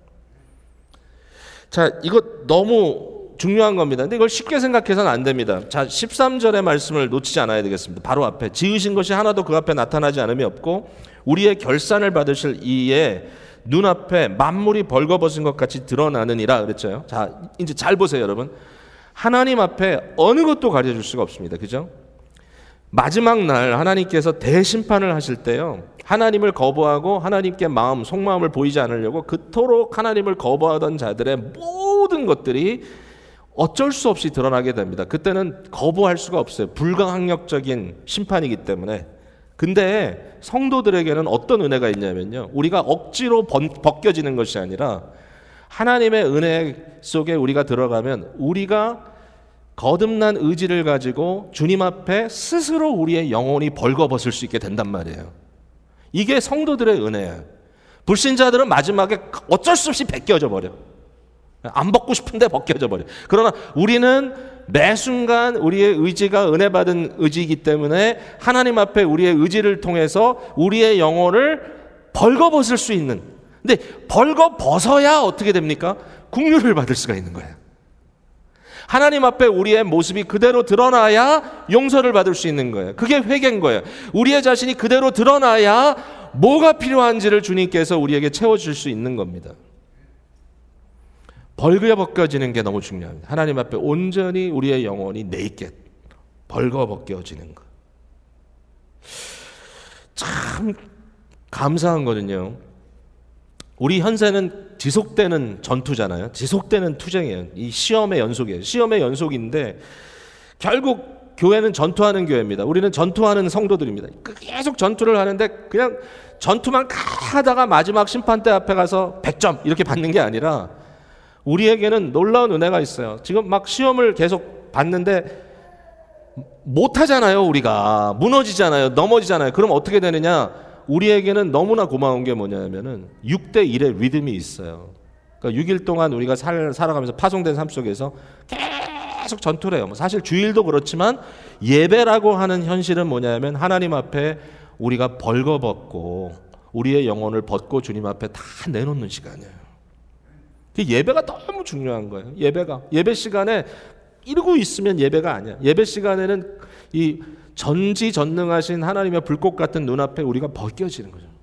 자, 이거 너무 중요한 겁니다. 근데 이걸 쉽게 생각해서는 안 됩니다. 자, 십삼 절의 말씀을 놓치지 않아야 되겠습니다. 바로 앞에 지으신 것이 하나도 그 앞에 나타나지 않음이 없고 우리의 결산을 받으실 이에 눈앞에 만물이 벌거벗은 것 같이 드러나느니라 그랬죠. 자, 이제 잘 보세요, 여러분. 하나님 앞에 어느 것도 가려줄 수가 없습니다. 그죠? 마지막 날 하나님께서 대심판을 하실 때요, 하나님을 거부하고 하나님께 마음, 속마음을 보이지 않으려고 그토록 하나님을 거부하던 자들의 모든 것들이 어쩔 수 없이 드러나게 됩니다. 그때는 거부할 수가 없어요. 불가항력적인 심판이기 때문에. 근데 성도들에게는 어떤 은혜가 있냐면요, 우리가 억지로 벗겨지는 것이 아니라 하나님의 은혜 속에 우리가 들어가면 우리가 거듭난 의지를 가지고 주님 앞에 스스로 우리의 영혼이 벌거벗을 수 있게 된단 말이에요. 이게 성도들의 은혜예요. 불신자들은 마지막에 어쩔 수 없이 벗겨져 버려. 안 벗고 싶은데 벗겨져 버려. 그러나 우리는 매 순간 우리의 의지가 은혜 받은 의지이기 때문에 하나님 앞에 우리의 의지를 통해서 우리의 영혼을 벌거벗을 수 있는, 근데 벌거벗어야 어떻게 됩니까? 긍휼을 받을 수가 있는 거예요. 하나님 앞에 우리의 모습이 그대로 드러나야 용서를 받을 수 있는 거예요. 그게 회개인 거예요. 우리의 자신이 그대로 드러나야 뭐가 필요한지를 주님께서 우리에게 채워줄 수 있는 겁니다. 벌거벗겨지는 게 너무 중요합니다. 하나님 앞에 온전히 우리의 영혼이 네이켓, 벌거벗겨지는 것. 참 감사한 거는요, 우리 현세는 지속되는 전투잖아요. 지속되는 투쟁이에요. 이 시험의 연속이에요. 시험의 연속인데 결국 교회는 전투하는 교회입니다. 우리는 전투하는 성도들입니다. 계속 전투를 하는데 그냥 전투만 하다가 마지막 심판대 앞에 가서 백 점 이렇게 받는 게 아니라 우리에게는 놀라운 은혜가 있어요. 지금 막 시험을 계속 받는데 못하잖아요. 우리가 무너지잖아요. 넘어지잖아요. 그럼 어떻게 되느냐? 우리에게는 너무나 고마운 게 뭐냐면은 육 대 일의 리듬이 있어요. 그러니까 육 일 동안 우리가 살, 살아가면서 파송된 삶 속에서 계속 전투를 해요. 사실 주일도 그렇지만 예배라고 하는 현실은 뭐냐면 하나님 앞에 우리가 벌거벗고 우리의 영혼을 벗고 주님 앞에 다 내놓는 시간이에요. 예배가 너무 중요한 거예요. 예배가 예배 시간에 이러고 있으면 예배가 아니야. 예배 시간에는 이 전지전능하신 하나님의 불꽃 같은 눈앞에 우리가 벗겨지는 거죠.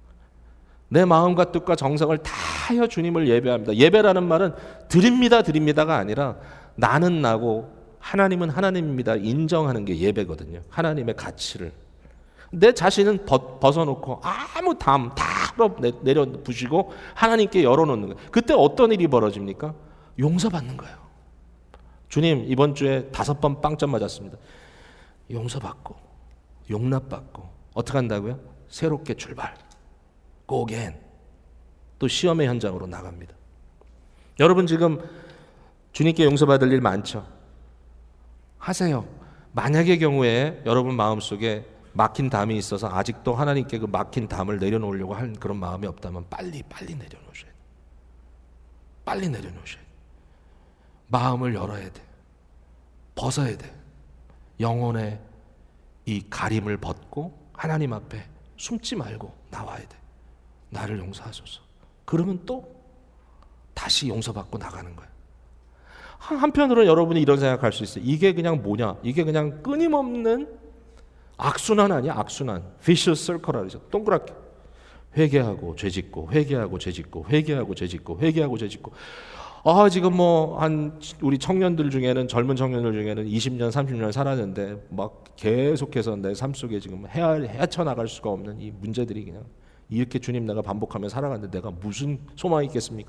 내 마음과 뜻과 정성을 다하여 주님을 예배합니다. 예배라는 말은 드립니다 드립니다가 아니라 나는 나고 하나님은 하나님입니다 인정하는 게 예배거든요. 하나님의 가치를 내 자신은 벗, 벗어놓고 아무 담 다 내려부시고 하나님께 열어놓는 거예요. 그때 어떤 일이 벌어집니까? 용서받는 거예요. 주님 이번 주에 다섯 번 빵점 맞았습니다. 용서받고 용납받고 어떻게 한다고요? 새롭게 출발, go again. 또 시험의 현장으로 나갑니다. 여러분 지금 주님께 용서받을 일 많죠? 하세요. 만약의 경우에 여러분 마음속에 막힌 담이 있어서 아직도 하나님께 그 막힌 담을 내려놓으려고 할 그런 마음이 없다면 빨리 빨리 내려놓으셔야 돼요. 빨리 내려놓으셔야 돼요. 마음을 열어야 돼요. 벗어야 돼요. 영혼의 이 가림을 벗고 하나님 앞에 숨지 말고 나와야 돼. 나를 용서하소서. 그러면 또 다시 용서받고 나가는 거예요. 한편으로는 여러분이 이런 생각할 수 있어요. 이게 그냥 뭐냐? 이게 그냥 끊임없는 악순환 아니야? 악순환. vicious circle이라 그러죠. 동그랗게 회개하고 죄짓고 회개하고 죄짓고 회개하고 죄짓고 회개하고 죄짓고. 아 지금 뭐 한 우리 청년들 중에는 젊은 청년들 중에는 이십 년 삼십 년 살았는데 막 계속해서 내 삶 속에 지금 헤쳐나갈 수가 없는 이 문제들이 그냥 이렇게 주님 내가 반복하며 살아갔는데 내가 무슨 소망이 있겠습니까?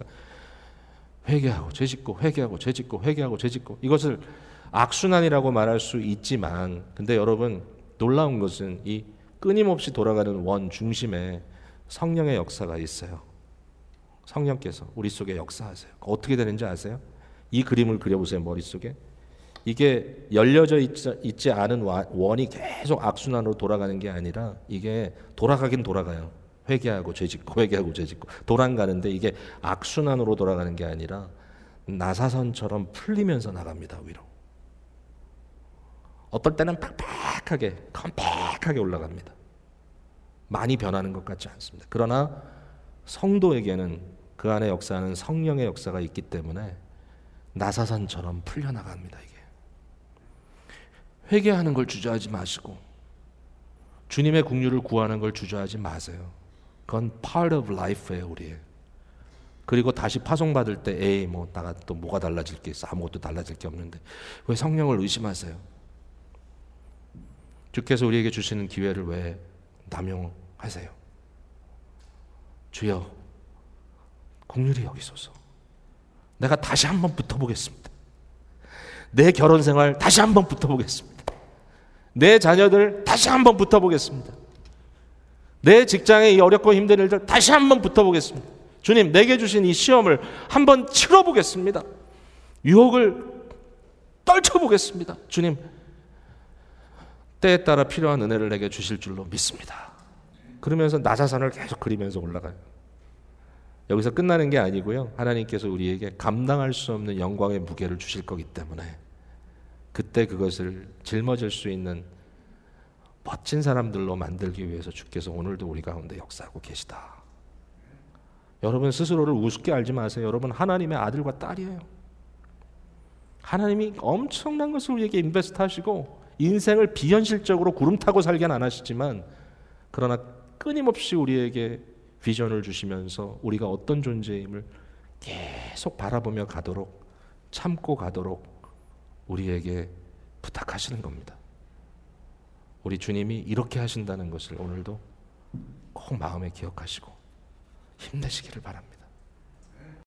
회개하고 죄짓고 회개하고 죄짓고 회개하고 죄짓고. 이것을 악순환이라고 말할 수 있지만 근데 여러분 놀라운 것은 이 끊임없이 돌아가는 원 중심에 성령의 역사가 있어요. 성령께서 우리 속에 역사하세요. 어떻게 되는지 아세요? 이 그림을 그려보세요. 머릿속에. 이게 열려져 있지, 있지 않은 원이 계속 악순환으로 돌아가는 게 아니라 이게 돌아가긴 돌아가요. 회개하고 죄짓고 회개하고 죄짓고 돌아가는데 이게 악순환으로 돌아가는 게 아니라 나사선처럼 풀리면서 나갑니다. 위로. 어떨 때는 팍팍하게 컴팩하게 올라갑니다. 많이 변하는 것 같지 않습니다. 그러나 성도에게는 그 안에 역사하는 성령의 역사가 있기 때문에 나사선처럼 풀려나갑니다. 이게 회개하는 걸 주저하지 마시고 주님의 긍휼을 구하는 걸 주저하지 마세요. 그건 part of life예요. 우리의. 그리고 다시 파송받을 때 에이 뭐 나가 또 뭐가 달라질 게 있어. 아무것도 달라질 게 없는데 왜 성령을 의심하세요? 주께서 우리에게 주시는 기회를 왜 남용하세요? 주여 긍휼히 여기소서. 내가 다시 한번 붙어보겠습니다. 내 결혼 생활 다시 한번 붙어보겠습니다. 내 자녀들 다시 한번 붙어보겠습니다. 내 직장의 이 어렵고 힘든 일들 다시 한번 붙어보겠습니다. 주님 내게 주신 이 시험을 한번 치러보겠습니다. 유혹을 떨쳐보겠습니다. 주님, 때에 따라 필요한 은혜를 내게 주실 줄로 믿습니다. 그러면서 나자산을 계속 그리면서 올라가요. 여기서 끝나는 게 아니고요. 하나님께서 우리에게 감당할 수 없는 영광의 무게를 주실 거기 때문에 그때 그것을 짊어질 수 있는 멋진 사람들로 만들기 위해서 주께서 오늘도 우리 가운데 역사하고 계시다. 여러분 스스로를 우습게 알지 마세요. 여러분 하나님의 아들과 딸이에요. 하나님이 엄청난 것을 우리에게 인베스트 하시고 인생을 비현실적으로 구름 타고 살게는 안 하시지만 그러나 끊임없이 우리에게 비전을 주시면서 우리가 어떤 존재임을 계속 바라보며 가도록 참고 가도록 우리에게 부탁하시는 겁니다. 우리 주님이 이렇게 하신다는 것을 오늘도 꼭 마음에 기억하시고 힘내시기를 바랍니다.